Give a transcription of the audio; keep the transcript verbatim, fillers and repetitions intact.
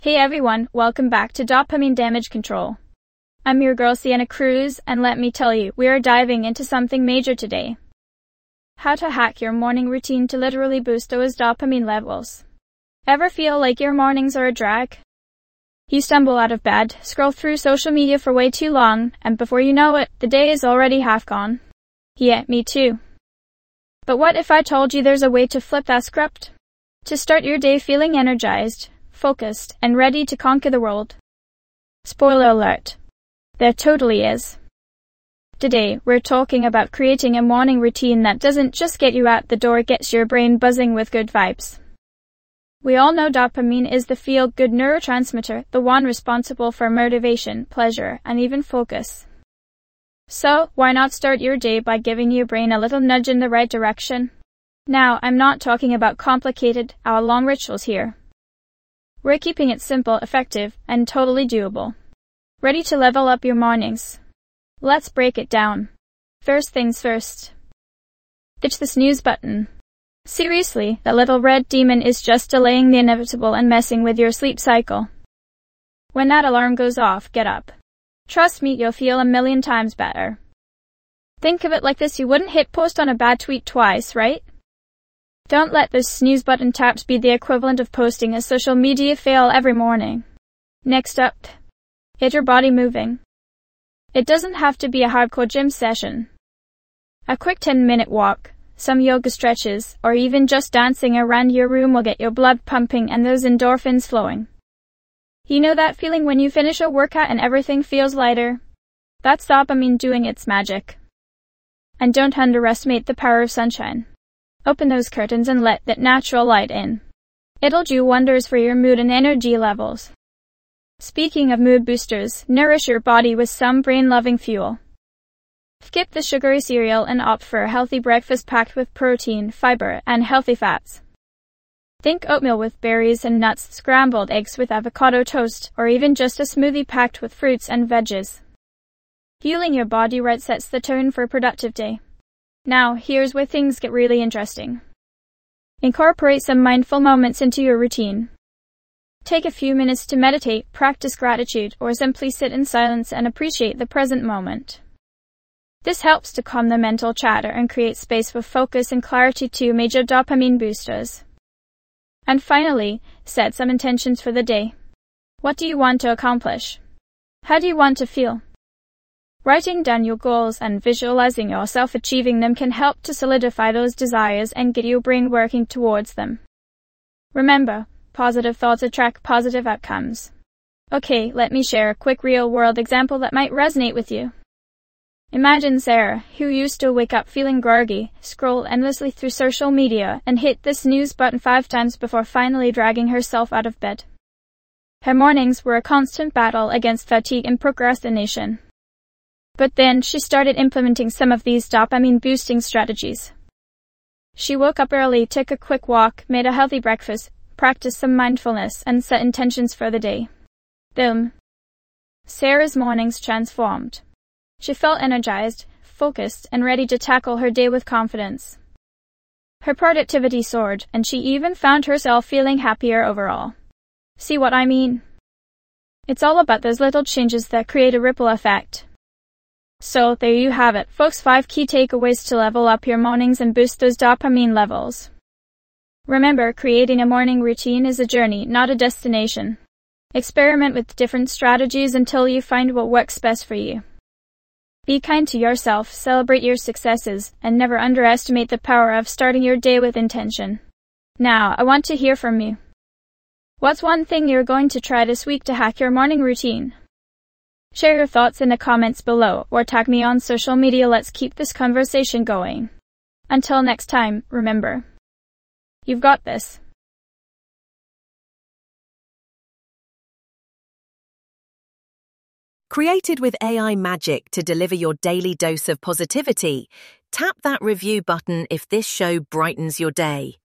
Hey everyone, welcome back to Dopamine Damage Control. I'm your girl Sienna Cruz, and let me tell you, we are diving into something major today. How to hack your morning routine to literally boost those dopamine levels. Ever feel like your mornings are a drag? You stumble out of bed, scroll through social media for way too long, and before you know it, the day is already half gone. Yeah, me too. But what if I told you there's a way to flip that script? To start your day feeling energized, focused, and ready to conquer the world. Spoiler alert. There totally is. Today, we're talking about creating a morning routine that doesn't just get you out the door, it gets your brain buzzing with good vibes. We all know dopamine is the feel-good neurotransmitter, the one responsible for motivation, pleasure, and even focus. So, why not start your day by giving your brain a little nudge in the right direction? Now, I'm not talking about complicated, hour-long rituals here. We're keeping it simple, effective, and totally doable. Ready to level up your mornings? Let's break it down. First things first. Ditch the snooze button. Seriously, that little red demon is just delaying the inevitable and messing with your sleep cycle. When that alarm goes off, get up. Trust me, you'll feel a million times better. Think of it like this: you wouldn't hit post on a bad tweet twice, right? Don't let those snooze button taps be the equivalent of posting a social media fail every morning. Next up, get your body moving. It doesn't have to be a hardcore gym session. A quick ten minute walk, some yoga stretches, or even just dancing around your room will get your blood pumping and those endorphins flowing. You know that feeling when you finish a workout and everything feels lighter? That's dopamine doing its magic. And don't underestimate the power of sunshine. Open those curtains and let that natural light in. It'll do wonders for your mood and energy levels. Speaking of mood boosters, nourish your body with some brain-loving fuel. Skip the sugary cereal and opt for a healthy breakfast packed with protein, fiber, and healthy fats. Think oatmeal with berries and nuts, scrambled eggs with avocado toast, or even just a smoothie packed with fruits and veggies. Fueling your body right sets the tone for a productive day. Now, here's where things get really interesting. Incorporate some mindful moments into your routine. Take a few minutes to meditate, practice gratitude, or simply sit in silence and appreciate the present moment. This helps to calm the mental chatter and create space for focus and clarity, two major dopamine boosters. And finally, set some intentions for the day. What do you want to accomplish? How do you want to feel? Writing down your goals and visualizing yourself achieving them can help to solidify those desires and get your brain working towards them. Remember, positive thoughts attract positive outcomes. Okay, let me share a quick real-world example that might resonate with you. Imagine Sarah, who used to wake up feeling groggy, scroll endlessly through social media, and hit the snooze button five times before finally dragging herself out of bed. Her mornings were a constant battle against fatigue and procrastination. But then she started implementing some of these dopamine-boosting strategies. She woke up early, took a quick walk, made a healthy breakfast, practiced some mindfulness, and set intentions for the day. Boom. Sarah's mornings transformed. She felt energized, focused, and ready to tackle her day with confidence. Her productivity soared, and she even found herself feeling happier overall. See what I mean? It's all about those little changes that create a ripple effect. So, there you have it, folks, five key takeaways to level up your mornings and boost those dopamine levels. Remember, creating a morning routine is a journey, not a destination. Experiment with different strategies until you find what works best for you. Be kind to yourself, celebrate your successes, and never underestimate the power of starting your day with intention. Now, I want to hear from you. What's one thing you're going to try this week to hack your morning routine? Share your thoughts in the comments below, or tag me on social media. Let's keep this conversation going. Until next time, remember, you've got this. Created with A I magic to deliver your daily dose of positivity, tap that review button if this show brightens your day.